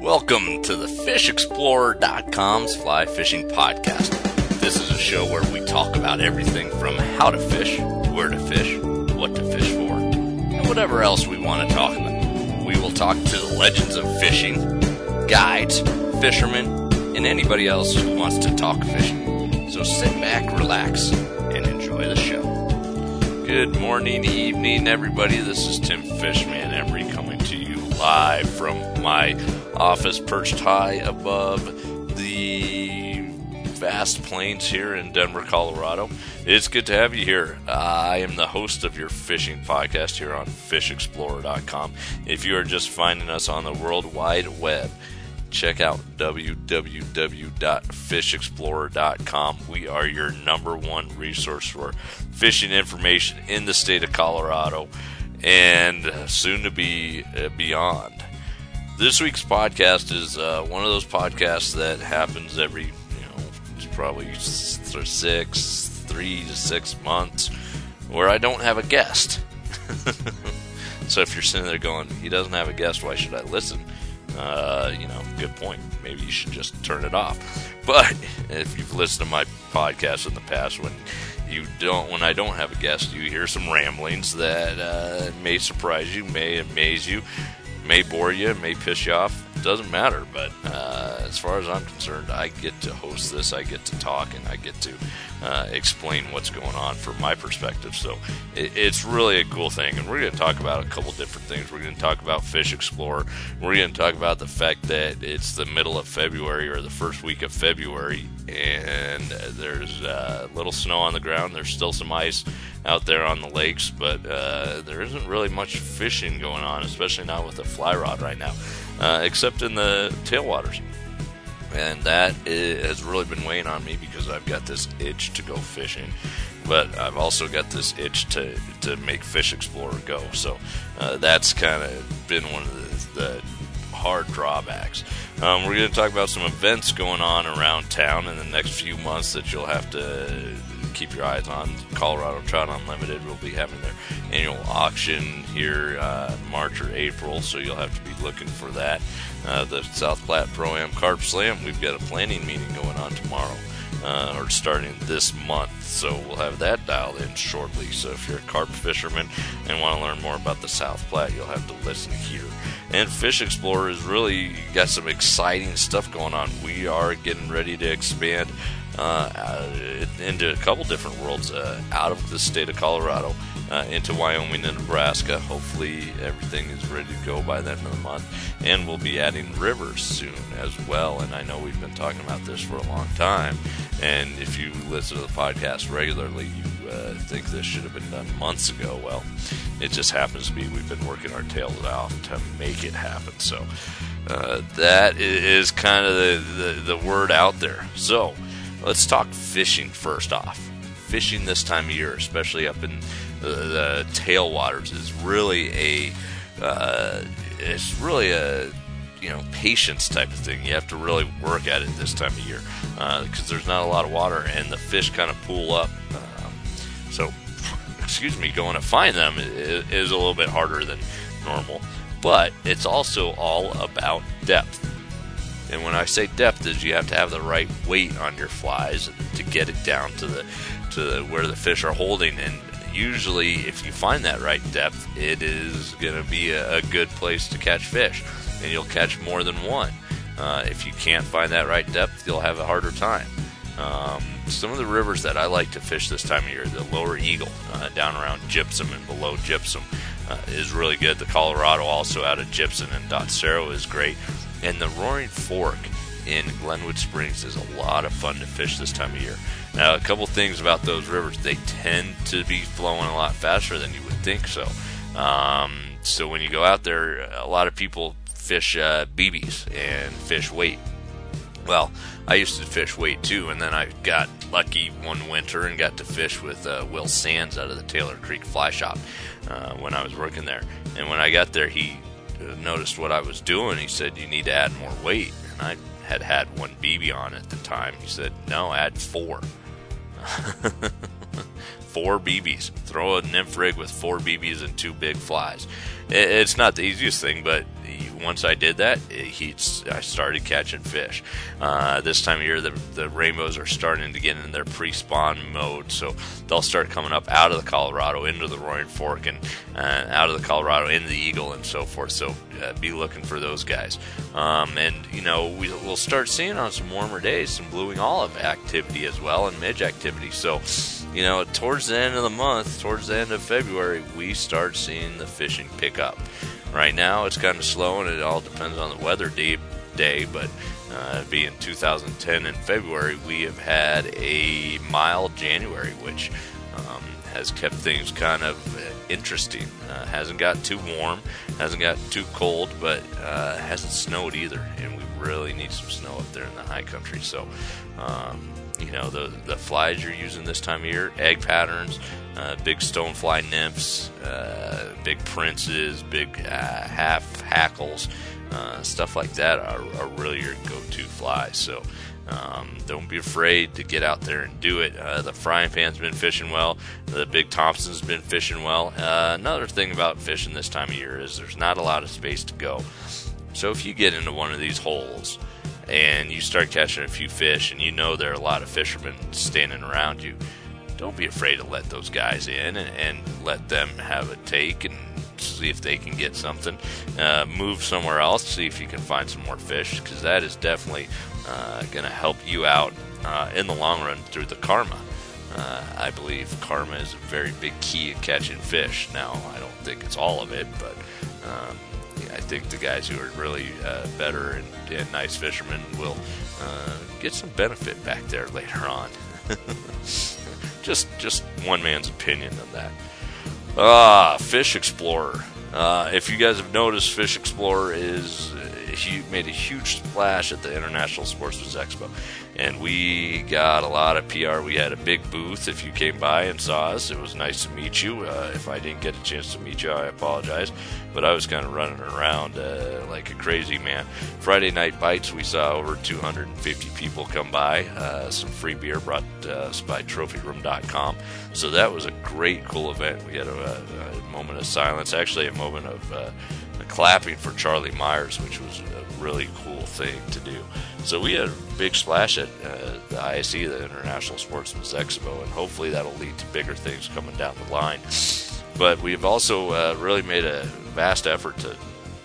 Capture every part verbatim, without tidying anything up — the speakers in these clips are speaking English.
Welcome to the fish explorer dot com's Fly Fishing Podcast. This is a show where we talk about everything from how to fish, where to fish, what to fish for, and whatever else we want to talk about. We will talk to the legends of fishing, guides, fishermen, and anybody else who wants to talk fishing. So sit back, relax, and enjoy the show. Good morning, evening, everybody. This is Tim Fishman Emery coming to you live from my office perched high above the vast plains here in Denver, Colorado. It's good to have you here. Uh, I am the host of your fishing podcast here on fish explorer dot com. If you are just finding us on the World Wide Web, check out w w w dot fish explorer dot com. We are your number one resource for fishing information in the state of Colorado and soon to be uh, beyond. This week's podcast is uh, one of those podcasts that happens every, you know, it's probably six, three to six months where I don't have a guest. So if you're sitting there going, he doesn't have a guest, why should I listen? Uh, you know, good point. Maybe you should just turn it off. But if you've listened to my podcast in the past, when you don't, when I don't have a guest, you hear some ramblings that uh, may surprise you, may amaze you, may bore you, may piss you off. Doesn't matter. But uh, as far as I'm concerned, I get to host this, I get to talk, and I get to uh, explain what's going on from my perspective. So it, it's really a cool thing. And we're going to talk about a couple different things. We're going to talk about Fish Explorer. We're going to talk about the fact that it's the middle of February or the first week of February, and there's a uh, little snow on the ground. There's still some ice out there on the lakes, but uh, there isn't really much fishing going on, especially not with the fly rod right now, uh, except in the tailwaters. And that is, has really been weighing on me because I've got this itch to go fishing, but I've also got this itch to, to make Fish Explorer go. So uh, that's kind of been one of the, the hard drawbacks. Um, we're going to talk about some events going on around town in the next few months that you'll have to keep your eyes on. Colorado Trout Unlimited will be having their annual auction here uh, March or April, so you'll have to be looking for that. Uh, the South Platte Pro-Am Carp Slam, we've got a planning meeting going on tomorrow, uh, or starting this month, so we'll have that dialed in shortly. So if you're a carp fisherman and want to learn more about the South Platte, you'll have to listen here. And Fish Explorer has really got some exciting stuff going on. We are getting ready to expand uh, into a couple different worlds uh, out of the state of Colorado uh, into Wyoming and Nebraska. Hopefully everything is ready to go by the end of the month. And we'll be adding rivers soon as well. And I know we've been talking about this for a long time. And if you listen to the podcast regularly, you uh, think this should have been done months ago. Well, it just happens to be we've been working our tails off to make it happen. So uh, that is kind of the, the, the word out there. So let's talk fishing first off. Fishing this time of year, especially up in the, the tailwaters, is really a uh, it's really a you know patience type of thing. You have to really work at it this time of year because uh, there's not a lot of water and the fish kind of pool up. Um, so, excuse me, going to find them is, is a little bit harder than normal, but it's also all about depth. And when I say depth, is you have to have the right weight on your flies to get it down to the to the, where the fish are holding. And usually, if you find that right depth, it is going to be a, a good place to catch fish, and you'll catch more than one. Uh, if you can't find that right depth, you'll have a harder time. Um, some of the rivers that I like to fish this time of year, the Lower Eagle, uh, down around Gypsum and below Gypsum, uh, is really good. The Colorado, also out of Gypsum and Dotsero, is great. And the Roaring Fork in Glenwood Springs is a lot of fun to fish this time of year. Now, a couple things about those rivers. They tend to be flowing a lot faster than you would think so. Um, so when you go out there, a lot of people fish uh, B Bs and fish weight. Well, I used to fish weight too, and then I got lucky one winter and got to fish with uh, Will Sands out of the Taylor Creek Fly Shop uh, when I was working there. And when I got there, he noticed what I was doing. He said, "You need to add more weight." And I had had one B B on at the time. He said, "No, add four." four B Bs. Throw a nymph rig with four B Bs and two big flies. It's not the easiest thing, but once I did that, he, I started catching fish. Uh, this time of year, the, the rainbows are starting to get in their pre-spawn mode, so they'll start coming up out of the Colorado into the Roaring Fork, and uh, out of the Colorado into the Eagle and so forth. So uh, be looking for those guys. Um, and you know, we, we'll start seeing on some warmer days some blueing olive activity as well, and midge activity. So you know, towards the end of the month, towards the end of February, we start seeing the fishing pick up. Right now, it's kind of slow, and it all depends on the weather day, day but uh, being two thousand ten in February, we have had a mild January, which um, has kept things kind of interesting. Uh, hasn't got too warm, hasn't got too cold, but uh, hasn't snowed either, and we really need some snow up there in the high country. So, um, you know, the the flies you're using this time of year, egg patterns, uh, big stonefly nymphs, uh, big princes, big uh, half hackles, uh, stuff like that are, are really your go-to flies. So um, don't be afraid to get out there and do it. Uh, the frying pan's been fishing well. The big Thompson's been fishing well. Uh, another thing about fishing this time of year is there's not a lot of space to go. So if you get into one of these holes and you start catching a few fish, and you know there are a lot of fishermen standing around you, don't be afraid to let those guys in and, and let them have a take and see if they can get something. Uh, move somewhere else, see if you can find some more fish, because that is definitely uh, going to help you out uh, in the long run through the karma. Uh, I believe karma is a very big key in catching fish. Now, I don't think it's all of it, but um, I think the guys who are really uh, better and, and nice fishermen will uh, get some benefit back there later on. just just one man's opinion on that. Ah, Fish Explorer. Uh, if you guys have noticed, Fish Explorer is uh, he made a huge splash at the International Sportsman's Expo, and we got a lot of P R. We had a big booth. If you came by and saw us, it was nice to meet you. Uh, if I didn't get a chance to meet you, I apologize, but I was kind of running around uh, like a crazy man. Friday Night Bites, we saw over two hundred fifty people come by. Uh, some free beer brought to us by trophy room dot com. So that was a great, cool event. We had a, a, a moment of silence, actually a moment of uh, clapping for Charlie Myers, which was a really cool thing to do. So we had a big splash at uh, the I S E, the International Sportsman's Expo, and hopefully that'll lead to bigger things coming down the line. But we've also uh, really made a vast effort to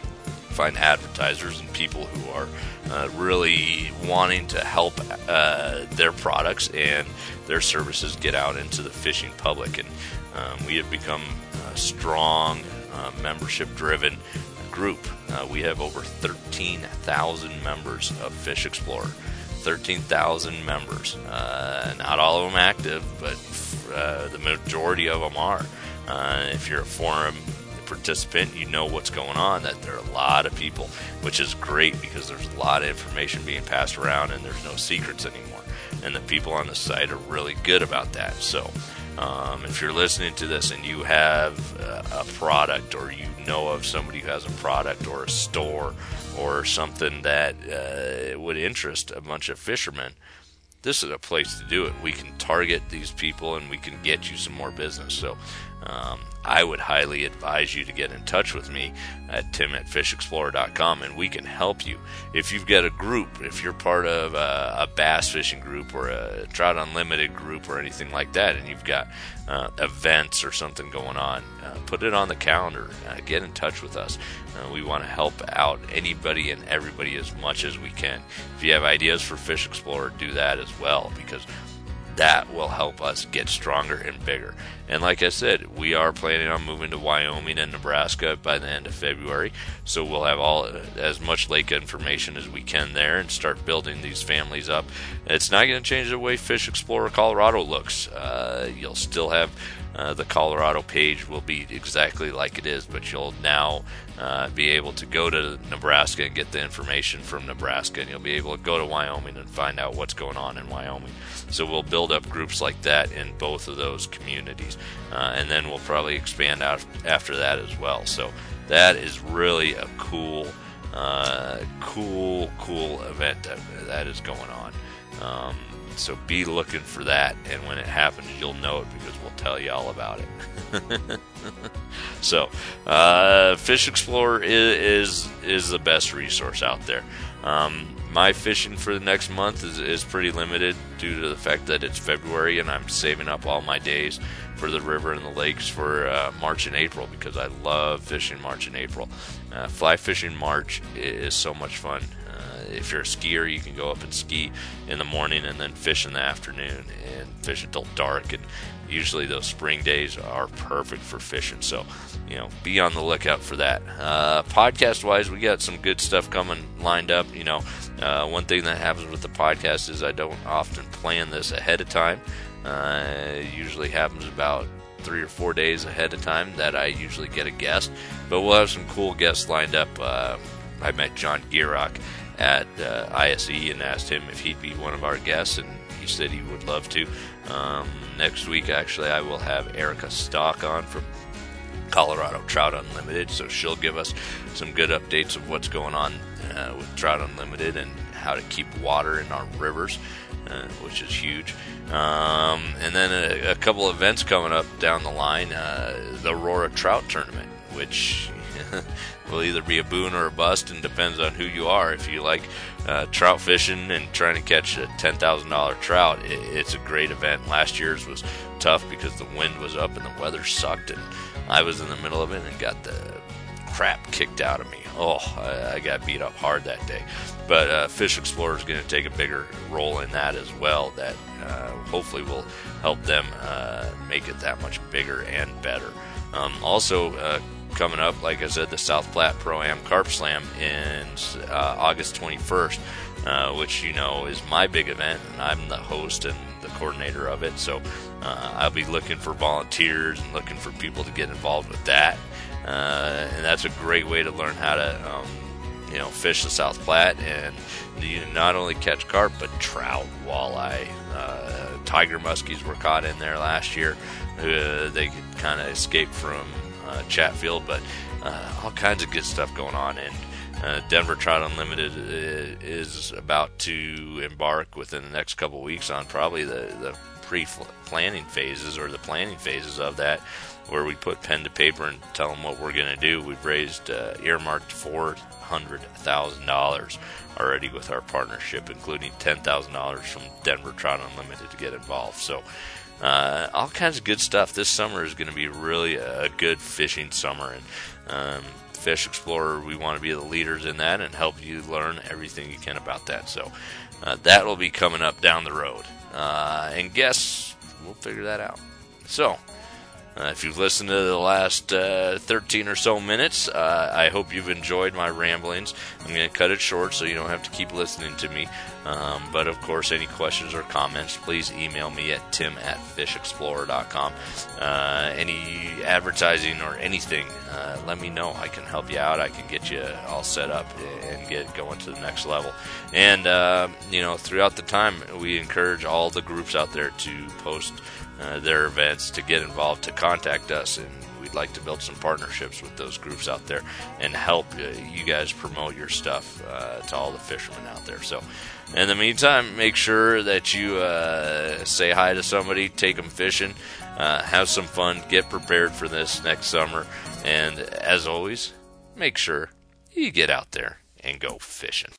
find advertisers and people who are uh, really wanting to help uh, their products and their services get out into the fishing public. And um, we have become a strong, uh, membership-driven group. Uh, we have over thirteen thousand members of Fish Explorer. thirteen thousand members. Uh, not all of them active, but uh, the majority of them are. Uh, if you're a forum participant, you know what's going on, that there are a lot of people, which is great because there's a lot of information being passed around and there's no secrets anymore. And the people on the site are really good about that. So um, if you're listening to this and you have uh, a product, or you know of somebody who has a product or a store or something that uh, would interest a bunch of fishermen, this is a place to do it. We can target these people and we can get you some more business. So um, I would highly advise you to get in touch with me at tim at fish explorer dot com, and we can help you. If you've got a group, if you're part of a, a bass fishing group or a Trout Unlimited group or anything like that, and you've got uh, events or something going on, uh, put it on the calendar. Uh, get in touch with us. Uh, we want to help out anybody and everybody as much as we can. If you have ideas for Fish Explorer, do that as well, because that will help us get stronger and bigger. And like I said, we are planning on moving to Wyoming and Nebraska by the end of February, so we'll have all as much lake information as we can there and start building these families up. It's not going to change the way Fish Explorer Colorado looks. Uh, you'll still have Uh, the Colorado page will be exactly like it is, but you'll now uh, be able to go to Nebraska and get the information from Nebraska, and you'll be able to go to Wyoming and find out what's going on in Wyoming. So we'll build up groups like that in both of those communities, uh, and then we'll probably expand out after that as well. So that is really a cool, uh, cool, cool event that, that is going on. Um, so be looking for that, and when it happens, you'll know it because we'll tell you all about it. So, uh, Fish Explorer is, is is the best resource out there. Um, my fishing for the next month is, is pretty limited due to the fact that it's February and I'm saving up all my days for the river and the lakes for uh, March and April, because I love fishing March and April. Uh, fly fishing March is so much fun. Uh, if you're a skier, you can go up and ski in the morning and then fish in the afternoon and fish until dark, and usually those spring days are perfect for fishing. So, you know, be on the lookout for that. Uh, podcast wise, we got some good stuff coming lined up. You know, uh, one thing that happens with the podcast is I don't often plan this ahead of time. Uh, it usually happens about three or four days ahead of time that I usually get a guest, but we'll have some cool guests lined up. Uh, I met John Gierock at uh, I S E and asked him if he'd be one of our guests, and he said he would love to. Um, next week, actually, I will have Erica Stock on from Colorado Trout Unlimited, so she'll give us some good updates of what's going on uh, with Trout Unlimited and how to keep water in our rivers, uh, which is huge. Um, and then a, a couple events coming up down the line, uh, the Aurora Trout Tournament, which will either be a boon or a bust, and depends on who you are. If you like uh, trout fishing and trying to catch a ten thousand dollars trout, it, it's a great event. Last year's was tough because the wind was up and the weather sucked, and I was in the middle of it and got the crap kicked out of me. Oh, I, I got beat up hard that day. But uh, Fish Explorer is going to take a bigger role in that as well. That uh, hopefully will help them uh, make it that much bigger and better. Um, also, uh, coming up, like I said, the South Platte Pro-Am Carp Slam in uh, August twenty-first, uh, which, you know, is my big event, and I'm the host and the coordinator of it. So uh, I'll be looking for volunteers and looking for people to get involved with that. Uh, and that's a great way to learn how to, um, you know, fish the South Platte, and you not only catch carp, but trout, walleye, uh, tiger muskies were caught in there last year. Uh, they could kind of escape from uh, Chatfield, but uh, all kinds of good stuff going on. And uh, Denver Trout Unlimited is about to embark within the next couple weeks on probably the, the pre-planning phases or the planning phases of that, where we put pen to paper and tell them what we're going to do. We've raised uh, earmarked four hundred thousand dollars already with our partnership, including ten thousand dollars from Denver Trout Unlimited to get involved. So uh, all kinds of good stuff. This summer is going to be really a good fishing summer. And um, Fish Explorer, we want to be the leaders in that and help you learn everything you can about that. So uh, that will be coming up down the road. Uh, and guess we'll figure that out. So Uh, if you've listened to the last uh, thirteen or so minutes, uh, I hope you've enjoyed my ramblings. I'm going to cut it short so you don't have to keep listening to me. Um, but, of course, any questions or comments, please email me at tim at fish explorer dot com. Uh, any advertising or anything, uh, let me know. I can help you out. I can get you all set up and get going to the next level. And, uh, you know, throughout the time, we encourage all the groups out there to post Uh, their events, to get involved, to contact us, and we'd like to build some partnerships with those groups out there and help uh, you guys promote your stuff uh, to all the fishermen out there. So in the meantime, make sure that you uh, say hi to somebody, take them fishing, uh, have some fun, get prepared for this next summer, and as always, make sure you get out there and go fishing.